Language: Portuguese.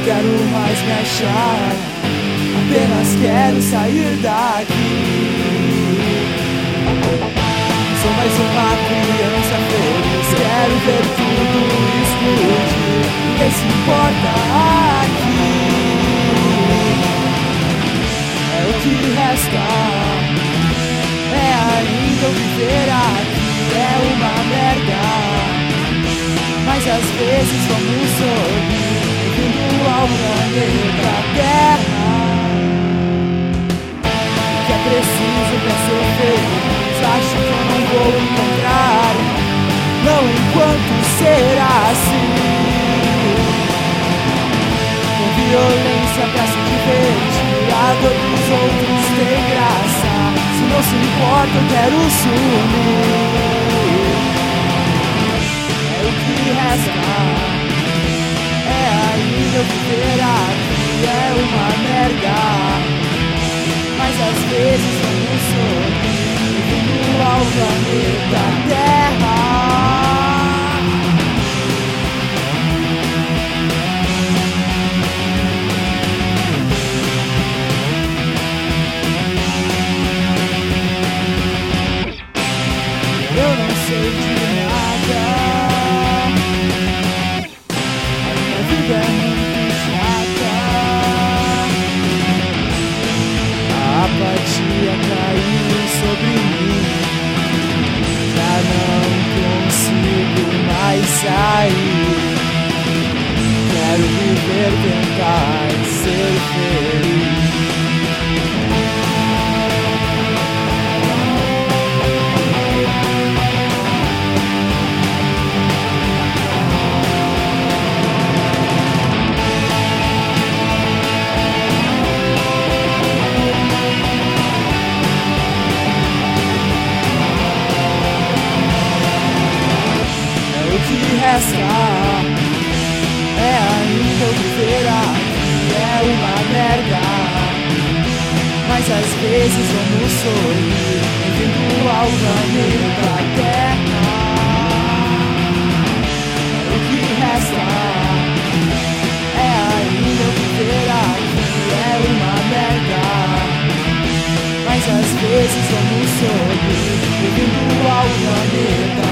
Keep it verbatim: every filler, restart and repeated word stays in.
quero mais me achar, apenas quero sair daqui. Sou mais uma criança feliz, quero ver tudo explodir. Ninguém se importa aqui, é o que resta. É ainda eu viver aqui, é uma merda, mas às vezes vamos sorrir, vindo ao planeta Terra. O que é preciso pra ser feliz, acho que eu não vou encontrar, não enquanto ser assim. Com violência pra se divertir, a dor dos outros tem graça. Se não se importa, eu quero sumir. É o que resta, é ainda eu viver aqui, é uma merda, mas às vezes eu não sou vindo ao planeta Terra. Eu não sei de nada, a minha vida é muito chata. A apatia caiu sobre mim, já não consigo mais sair. Quero viver, tentar ser feliz. O que resta é ainda eu viver aqui, é uma merda, mas às vezes vamos sorrir, vindo ao planeta Terra. O que resta é ainda eu viver aqui, é uma merda, mas às vezes vamos sorrir, vindo ao planeta